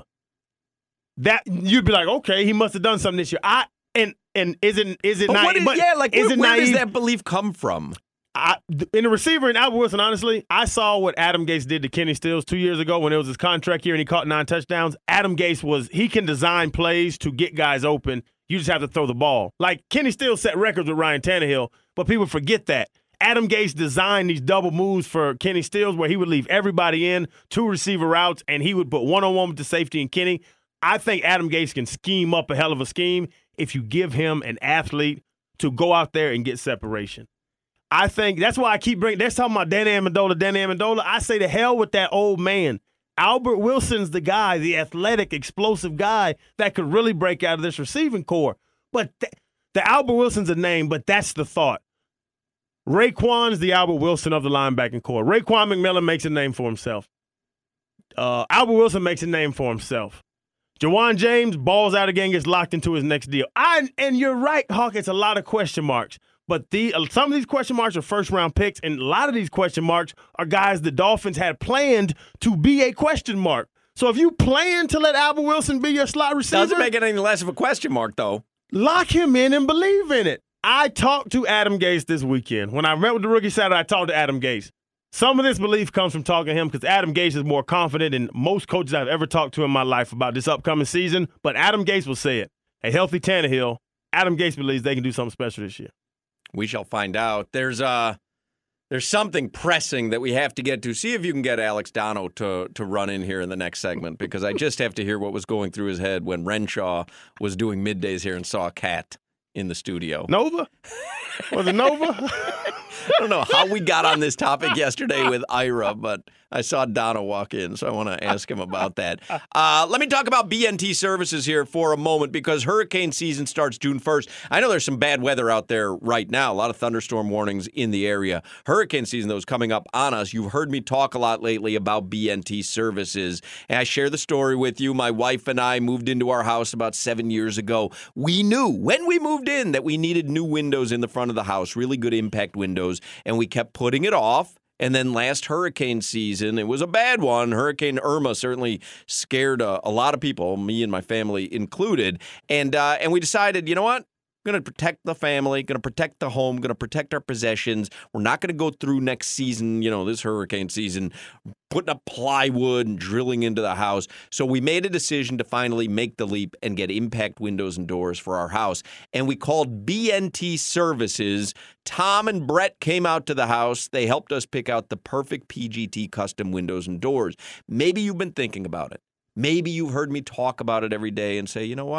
S4: That you'd be like, okay, he must have done something this year. I and and is it is it
S3: but
S4: naive?
S3: what is,
S4: but
S3: yeah, like
S4: is
S3: where,
S4: it
S3: where does
S4: naive?
S3: that belief come from?
S4: I, in the receiver and Albert Wilson, honestly, I saw what Adam Gase did to Kenny Stills two years ago when it was his contract year and he caught nine touchdowns. Adam Gase was he can design plays to get guys open. You just have to throw the ball. Like Kenny Stills set records with Ryan Tannehill, but people forget that. Adam Gase designed these double moves for Kenny Stills where he would leave everybody in, two receiver routes, and he would put one-on-one with the safety and Kenny. I think Adam Gase can scheme up a hell of a scheme if you give him an athlete to go out there and get separation. I think that's why I keep bringing – they're talking about Danny Amendola, Danny Amendola. I say to hell with that old man. Albert Wilson's the guy, the athletic, explosive guy that could really break out of this receiving core. But th- the Albert Wilson's a name, but that's the thought. Raekwon's the Albert Wilson of the linebacking core. Raekwon McMillan makes a name for himself. Uh, Albert Wilson makes a name for himself. Jawan James balls out again, gets locked into his next deal. I and you're right, Hawk. It's a lot of question marks, but the uh, some of these question marks are first round picks, and a lot of these question marks are guys the Dolphins had planned to be a question mark. So if you plan to let Albert Wilson be your slot receiver,
S3: Doesn't make it any less of a question mark, though.
S4: Lock him in and believe in it. I talked to Adam Gase this weekend. When I met with the rookie Saturday, I talked to Adam Gase. Some of this belief comes from talking to him because Adam Gase is more confident than most coaches I've ever talked to in my life about this upcoming season. But Adam Gase will say it. A healthy Tannehill, Adam Gase believes they can do something special this year.
S3: We shall find out. There's uh, there's something pressing that we have to get to. See if you can get Alex Dono to, to run in here in the next segment because I just have to hear what was going through his head when Renshaw was doing middays here and saw a cat in the studio.
S4: Nova? Was it Nova?
S3: I don't know how we got on this topic yesterday with Ira, but I saw Donna walk in, so I want to ask him about that. Uh, let me talk about B N T Services here for a moment because hurricane season starts June first. I know there's some bad weather out there right now, a lot of thunderstorm warnings in the area. Hurricane season, though, is coming up on us. You've heard me talk a lot lately about B N T Services, and I share the story with you. My wife and I moved into our house about seven years ago. We knew when we moved in that we needed new windows in the front of the house, really good impact windows, and we kept putting it off. And then last hurricane season, it was a bad one. Hurricane Irma certainly scared a, a lot of people, me and my family included. And uh, and we decided, you know what? We're going to protect the family, going to protect the home, going to protect our possessions. We're not going to go through next season, you know, this hurricane season, putting up plywood and drilling into the house. So we made a decision to finally make the leap and get impact windows and doors for our house. And we called B N T Services. Tom and Brett came out to the house. They helped us pick out the perfect P G T custom windows and doors. Maybe you've been thinking about it. Maybe you've heard me talk about it every day and say, you know what?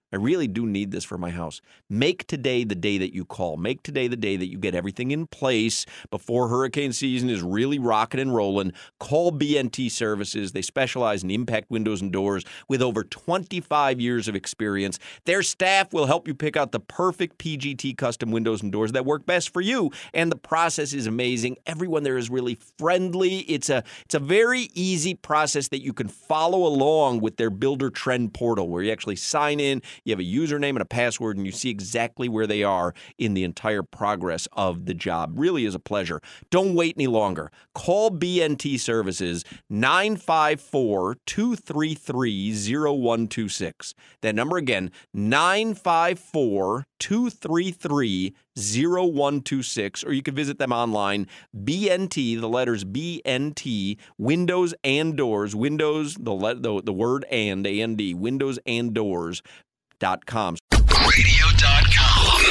S3: I really do need this for my house. Make today the day that you call. Make today the day that you get everything in place before hurricane season is really rocking and rolling. Call B N T Services. They specialize in impact windows and doors with over twenty-five years of experience. Their staff will help you pick out the perfect P G T custom windows and doors that work best for you. And the process is amazing. Everyone there is really friendly. It's a, it's a very easy process that you can follow along with their Builder Trend portal where you actually sign in. You have a username and a password, and you see exactly where they are in the entire progress of the job. Really is a pleasure. Don't wait any longer. Call B N T Services, nine five four, two three three, zero one two six. That number again, nine five four, two three three, zero one two six, or you can visit them online, B N T, the letters B N T, Windows and Doors, Windows, the, le- the, the word and, A N D, Windows and Doors. Dot com.
S7: Radio dot com.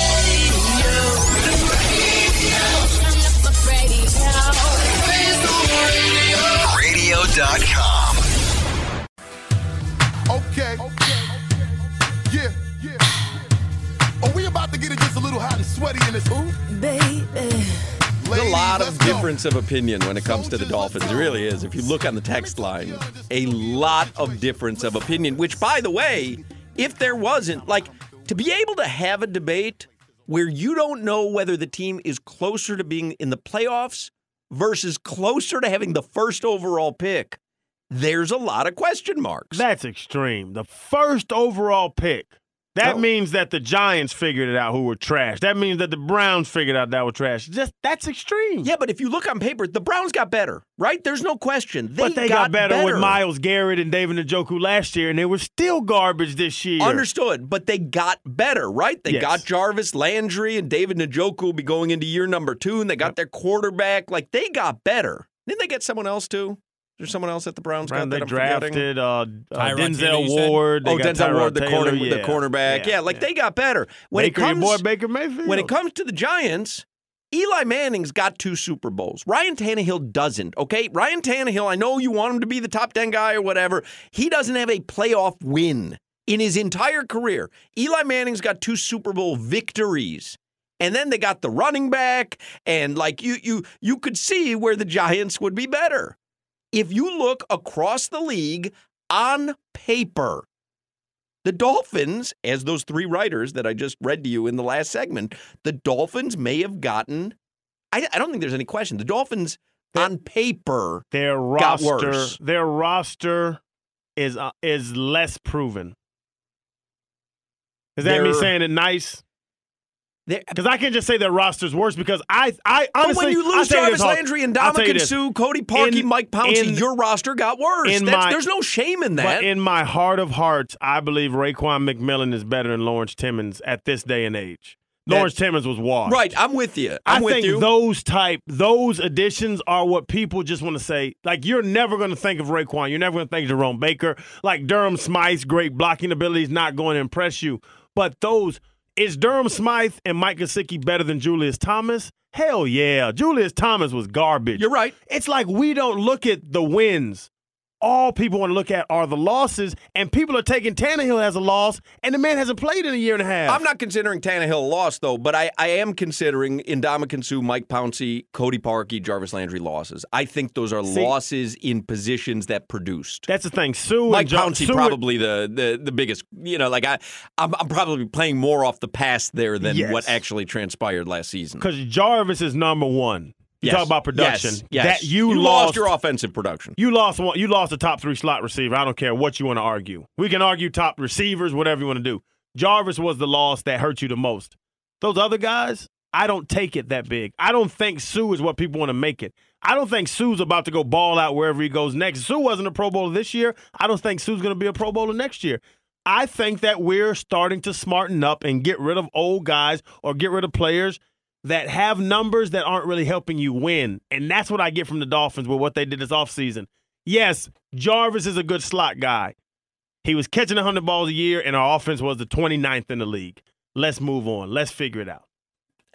S7: Radio dot com.
S8: Okay. Yeah, yeah. Are we about to get it just a little hot and sweaty in this hoop?
S6: Baby.
S3: There's a lot of difference of opinion when it comes to the Dolphins. It really is. If you look on the text line, a lot of difference of opinion, which, by the way, if there wasn't, like, to be able to have a debate where you don't know whether the team is closer to being in the playoffs versus closer to having the first overall pick, there's a lot of question marks.
S4: That's extreme. The first overall pick. That
S3: Oh.
S4: means that the Giants figured it out who were trash. That means that the Browns figured out that were trash. Just that's extreme.
S3: Yeah, but if you look on paper, the Browns got better, right? There's no question. They
S4: but they
S3: got,
S4: got, better,
S3: better
S4: with Myles Garrett and David Njoku last year, and they were still garbage this year.
S3: Understood, but they got better, right? They
S4: Yes.
S3: got Jarvis Landry, and David Njoku will be going into year number two, and they got
S4: Yep.
S3: their quarterback. Like, they got better. Didn't they get someone else, too? Is there someone else at the Browns
S4: Brown,
S3: got
S4: they
S3: that I'm forgetting?
S4: drafted uh, uh,
S5: Tyrod
S4: Denzel
S5: Taylor, you said?
S4: Ward. They
S3: Oh,
S4: got
S3: Denzel
S4: Tyrod
S3: Ward, the,
S4: Taylor,
S3: corner,
S4: yeah.
S3: the cornerback. Yeah, like,
S4: yeah.
S3: they got better. When
S4: Baker,
S3: it comes,
S4: your boy Baker Mayfield.
S3: When it comes to the Giants, Eli Manning's got two Super Bowls. Ryan Tannehill doesn't, okay? Ryan Tannehill, I know you want him to be the top ten guy or whatever. He doesn't have a playoff win in his entire career. Eli Manning's got two Super Bowl victories. And then they got the running back, and like you you you could see where the Giants would be better. If you look across the league on paper, the Dolphins, as those three writers that I just read to you in the last segment, the Dolphins may have gotten, I, I don't think there's any question, the Dolphins on paper
S4: their
S3: got
S4: roster,
S3: worse.
S4: their roster is uh, is less proven. Is that me
S3: They're-
S4: saying it nice?
S3: They're-
S4: Because I can just say their roster's worse because I, I honestly.
S3: But when you
S4: I'll
S3: lose
S4: tell you
S3: Jarvis
S4: this, Hawk,
S3: Landry and
S4: I'll tell you
S3: Ndamukong
S4: this.
S3: Suh, Cody Parkey,
S4: In-
S3: Mike Pouncey,
S4: in-
S3: your roster got worse.
S4: in
S3: That's,
S4: my-
S3: there's no shame in that.
S4: But in my heart of hearts, I believe Raekwon McMillan is better than Lawrence Timmons at this day and age.
S3: That-
S4: Lawrence Timmons was washed.
S3: right, I'm with you. I'm
S4: I
S3: with
S4: think
S3: you.
S4: those type, those additions are what people just want to say. Like, you're never going to think of Raekwon. You're never going to think of Jerome Baker. Like, Durham Smythe's great blocking ability is not going to impress you. But those, is Durham Smythe and Mike Gesicki better than Julius Thomas? Hell yeah. Julius Thomas was garbage.
S3: You're right.
S4: It's like we don't look at the wins. All people want to look at are the losses, and people are taking Tannehill as a loss, and the man hasn't played in a year and a half.
S3: I'm not considering Tannehill a loss, though, but I, I am considering Ndamukong Suh, Mike Pouncey, Cody Parkey, Jarvis Landry losses. I think those are
S4: See,
S3: losses in positions that produced.
S4: That's the thing. Sue
S3: Mike
S4: and jo-
S3: Pouncey
S4: Sue
S3: probably the, the the biggest. You know, like I, I'm, I'm probably playing more off the past there than
S4: Yes.
S3: what actually transpired last season.
S4: Because Jarvis is number one. You
S3: Yes.
S4: talk about production.
S3: Yes. yes.
S4: That you,
S3: lost,
S4: lost
S3: your offensive production.
S4: You lost one. You lost a top three slot receiver. I don't care what you want to argue. We can argue top receivers, whatever you want to do. Jarvis was the loss that hurt you the most. Those other guys, I don't take it that big. I don't think Sue is what people want to make it. I don't think Sue's about to go ball out wherever he goes next. Sue wasn't a Pro Bowler this year. I don't think Sue's going to be a Pro Bowler next year. I think that we're starting to smarten up and get rid of old guys or get rid of players that have numbers that aren't really helping you win. And that's what I get from the Dolphins with what they did this offseason. Yes, Jarvis is a good slot guy. He was catching one hundred balls a year, and our offense was the twenty-ninth in the league. Let's move on. Let's figure it out.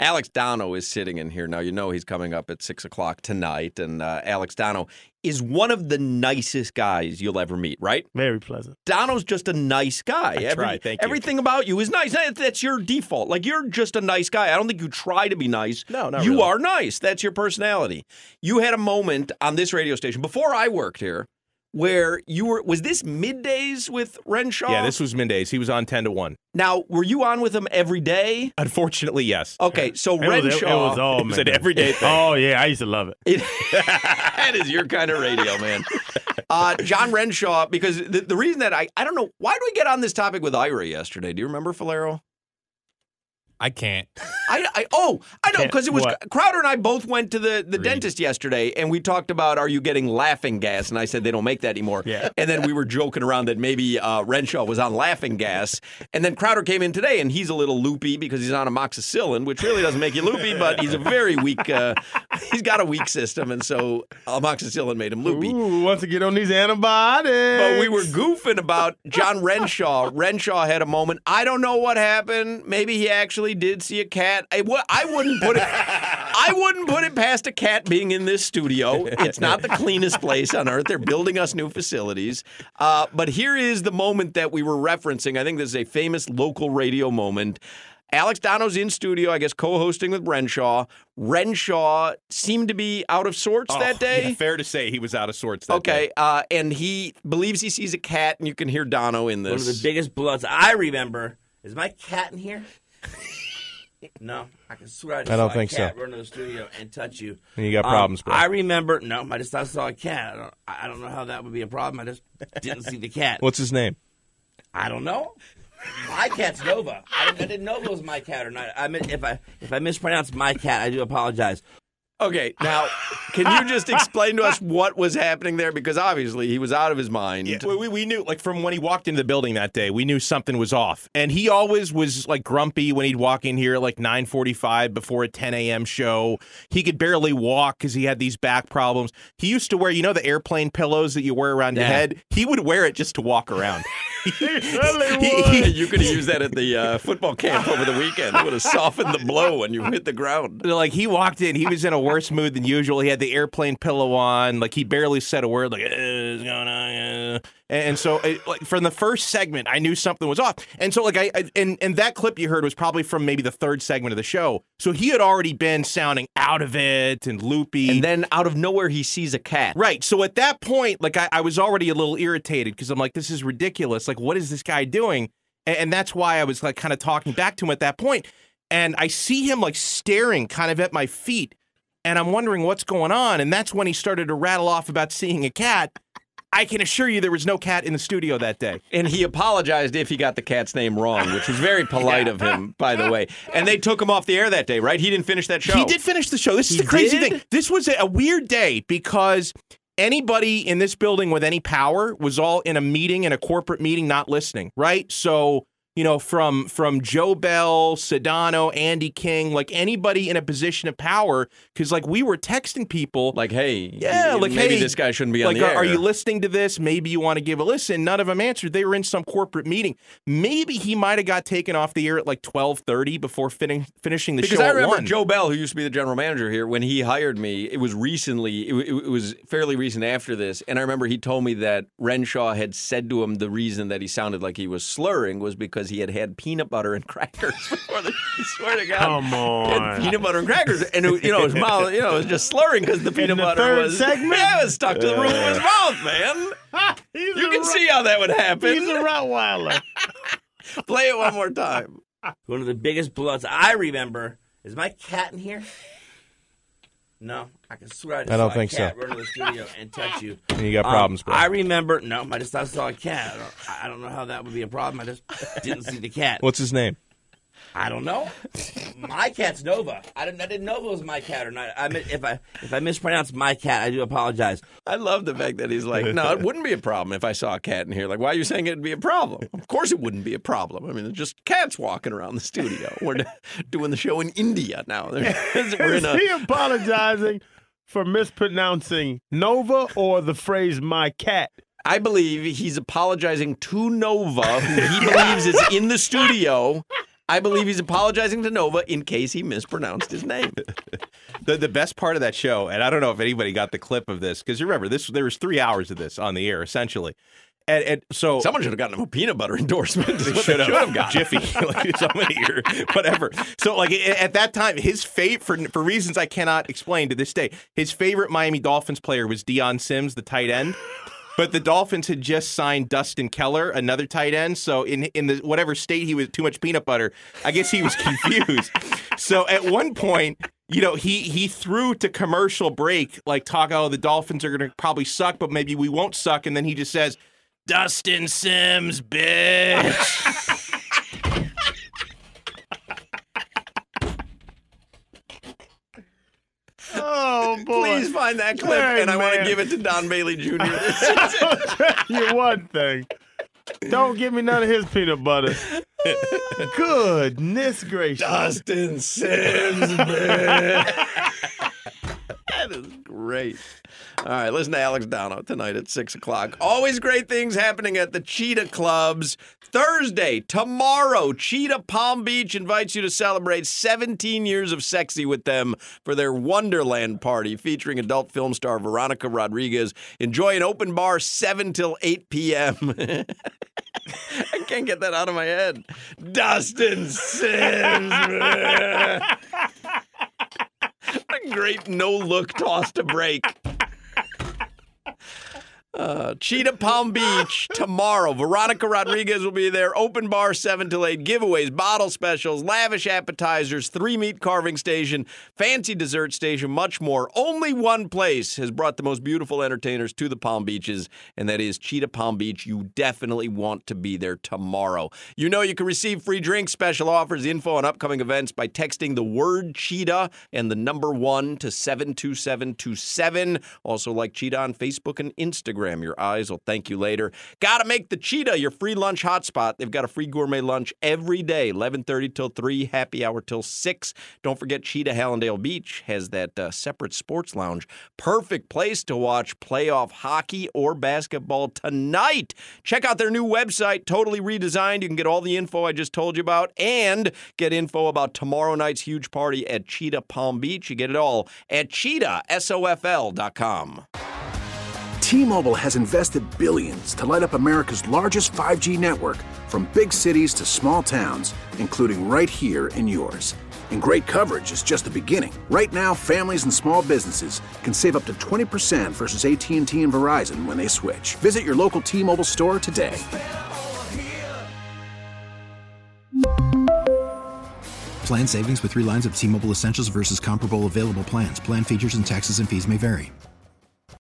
S3: Alex Dono is sitting in here now. You know he's coming up at six o'clock tonight, and uh, Alex Dono is one of the nicest guys you'll ever meet, right?
S4: Very pleasant.
S3: Dono's just a nice guy.
S5: I
S3: Every,
S5: try, thank you.
S3: Everything about you is nice. That- That's your default. Like, you're just a nice guy. I don't think you try to be nice.
S5: No, not
S3: You
S5: really.
S3: are nice. That's your personality. You had a moment on this radio station before I worked here where you were, was this middays with Renshaw?
S5: Yeah, this was middays. He was on ten to one.
S3: Now, were you on with him every day?
S5: Unfortunately, yes.
S3: Okay, so
S4: It was,
S3: Renshaw.
S4: it, it was all
S5: It was
S4: man.
S5: an everyday thing.
S4: Oh, yeah, I used to love it.
S3: It, that is your kind of radio, man. Uh, John Renshaw, because the, the reason that I, I don't know, why did we get on this topic with Ira yesterday? Do you remember, Falero?
S5: I can't.
S3: I, I oh I know because it was
S4: What?
S3: Crowder and I both went to the, the dentist yesterday and we talked about are you getting laughing gas, and I said they don't make that anymore.
S4: Yeah.
S3: And then we were joking around that maybe uh, Renshaw was on laughing gas, and then Crowder came in today and he's a little loopy because he's on amoxicillin, which really doesn't make you loopy, but he's a very weak. Uh, he's got a weak system, and so amoxicillin made him loopy.
S4: Ooh, wants to get on these antibiotics.
S3: But we were goofing about John Renshaw. Renshaw had a moment. I don't know what happened. Maybe he actually did see a cat. I, w- I wouldn't put it. I wouldn't put it past a cat being in this studio. It's not the cleanest place on earth. They're building us new facilities. Uh, but here is the moment that we were referencing. I think this is a famous local radio moment. Alex Dono's in studio, I guess, co-hosting with Renshaw. Renshaw seemed to be out of sorts
S5: Oh,
S3: that day.
S5: yeah, fair to say he was out of sorts that
S3: Okay,
S5: day.
S3: uh, and he believes he sees a cat, and you can hear Dono in this.
S9: One of the biggest bloods I remember. Is my cat in here? No, I can swear I just
S5: I don't
S9: saw
S5: think
S9: a cat
S5: so.
S9: run to the studio and touch you.
S5: You got
S9: Um,
S5: problems, bro.
S9: I remember. No, I just I saw a cat. I don't, I don't know how that would be a problem. I just didn't see the cat.
S5: What's his name?
S9: I don't know. My cat's Nova. I didn't, I didn't know if it was my cat or not. I mean, if I if I mispronounced my cat, I do apologize.
S3: Okay, now, can you just explain to us what was happening there? Because obviously he was out of his mind.
S5: Yeah, we, we knew, like, from when he walked into the building that day, we knew something was off. And he always was, like, grumpy when he'd walk in here at, like, nine forty-five before a ten a.m. show. He could barely walk because he had these back problems. He used to wear, you know, the airplane pillows that you wear around your
S3: Yeah.
S5: head? He would wear it just to walk around.
S4: He really
S5: He-
S4: would.
S5: he-
S3: You could have used that at the uh, football camp over the weekend. It would have softened the blow when you hit the ground.
S5: Like, he walked in, he was in a worse mood than usual. He had the airplane pillow on. Like, he barely said a word. Like, eh, what's going on? Eh. And, and so, it, like, from the first segment, I knew something was off. And so, like, I, I and and that clip you heard was probably from maybe the third segment of the show. So he had already been sounding out of it and loopy.
S3: And then out of nowhere, he sees a cat.
S5: Right. So at that point, like, I, I was already a little irritated because I'm like, this is ridiculous. Like, what is this guy doing? And, and that's why I was, like, kind of talking back to him at that point. And I see him, like, staring kind of at my feet. And I'm wondering what's going on. And that's when he started to rattle off about seeing a cat. I can assure you there was no cat in the studio that day.
S3: And he apologized if he got the cat's name wrong, which was very polite of him, by the way. And they took him off the air that day, right? He didn't finish that show.
S5: He did finish the show. This is
S3: He
S5: the crazy
S3: did?
S5: thing. This was a, a weird day because anybody in this building with any power was all in a meeting, in a corporate meeting, not listening, right? So, you know, from from Joe Bell, Sedano, Andy King, like anybody in a position of power, because like we were texting people,
S3: Like, hey,
S5: yeah, like
S3: maybe
S5: hey,
S3: this guy shouldn't be on
S5: like,
S3: the
S5: are,
S3: air.
S5: are you listening to this? Maybe you want to give a listen. None of them answered. They were in some corporate meeting. Maybe he might have got taken off the air at like twelve thirty before fin- finishing the
S3: Because
S5: show
S3: I
S5: at
S3: remember
S5: one.
S3: Joe Bell, who used to be the general manager here, when he hired me, it was recently, it, it, it was fairly recent after this, and I remember he told me that Renshaw had said to him the reason that he sounded like he was slurring was because he had had peanut butter and crackers before the, I swear to God.
S4: Come
S3: He
S4: on.
S3: had peanut butter and crackers, and it, you know his mouth, you know, it was just slurring because the peanut
S4: the
S3: butter
S4: third
S3: was
S4: segment?
S3: yeah, it was stuck to the roof of his mouth, man.
S4: He's
S3: You
S4: a
S3: can
S4: Ro-
S3: see how that would happen.
S4: He's a Rottweiler.
S3: Play it one more time.
S9: One of the biggest bloods I remember. Is my cat in here? No, I can swear I just
S5: I don't
S9: saw
S5: think
S9: a cat
S5: so.
S9: run to the studio and touch you.
S5: You got
S9: Um,
S5: problems, bro.
S9: I remember. No, I just I saw a cat. I don't, I don't know how that would be a problem. I just didn't see the cat.
S5: What's his name?
S9: I don't know. My cat's Nova. I didn't. I didn't know if it was my cat or not. I mean, if I if I mispronounced my cat, I do apologize.
S3: I love the fact that he's like, no, it wouldn't be a problem if I saw a cat in here. Like, why are you saying it'd be a problem? Of course it wouldn't be a problem. I mean, there's just cats walking around the studio. We're doing the show in India now. We're in
S4: Is he
S3: a,
S4: apologizing for mispronouncing Nova or the phrase "my cat"?
S3: I believe he's apologizing to Nova, who he believes is in the studio. I believe he's apologizing to Nova in case he mispronounced his name.
S5: The the best part of that show, and I don't know if anybody got the clip of this, because remember, this there was three hours of this on the air, essentially. And, and so
S3: someone should have gotten him a peanut butter endorsement.
S5: They should have, have got Jiffy, like somebody or whatever. So, like at that time, his favorite for for reasons I cannot explain to this day, his favorite Miami Dolphins player was Deion Sims, the tight end. But the Dolphins had just signed Dustin Keller, another tight end. So in in the whatever state he was, too much peanut butter, I guess he was confused. So at one point, you know, he he threw to commercial break, like talk, oh, the Dolphins are going to probably suck, but maybe we won't suck. And then he just says, Dustin Sims, bitch.
S4: Oh, boy.
S3: Please find that clip,
S4: Hey,
S3: and I want to
S4: man.
S3: give it to Don Bailey Junior
S4: I'll tell you one thing. Don't give me none of his peanut butter. Goodness gracious.
S3: Dustin Sims, man. That is great. All right, listen to Alex Downo tonight at six o'clock. Always great things happening at the Cheetah Clubs. Thursday, tomorrow, Cheetah Palm Beach invites you to celebrate seventeen years of sexy with them for their Wonderland party featuring adult film star Veronica Rodriguez. Enjoy an open bar seven till eight p.m. I can't get that out of my head. Dustin Sims, man. What a great no-look toss to break. Uh, Cheetah Palm Beach tomorrow. Veronica Rodriguez will be there. Open bar seven till eight. Giveaways, bottle specials, lavish appetizers, three meat carving station, fancy dessert station, much more. Only one place has brought the most beautiful entertainers to the Palm Beaches, and that is Cheetah Palm Beach. You definitely want to be there tomorrow. You know you can receive free drinks, special offers, info on upcoming events by texting the word Cheetah and the number one to seven two seven two seven. Also like Cheetah on Facebook and Instagram. Your eyes will thank you later. Gotta make the Cheetah your free lunch hotspot. They've got a free gourmet lunch every day, eleven thirty till three, happy hour till six. Don't forget Cheetah Hallandale Beach has that uh, separate sports lounge. Perfect place to watch playoff hockey or basketball tonight. Check out their new website, totally redesigned. You can get all the info I just told you about and get info about tomorrow night's huge party at Cheetah Palm Beach. You get it all at cheetah sofl dot com.
S10: T-Mobile has invested billions to light up America's largest five G network, from big cities to small towns, including right here in yours. And great coverage is just the beginning. Right now, families and small businesses can save up to twenty percent versus A T and T and Verizon when they switch. Visit your local T-Mobile store today.
S11: Plan savings with three lines of T-Mobile Essentials versus comparable available plans. Plan features and taxes and fees may vary.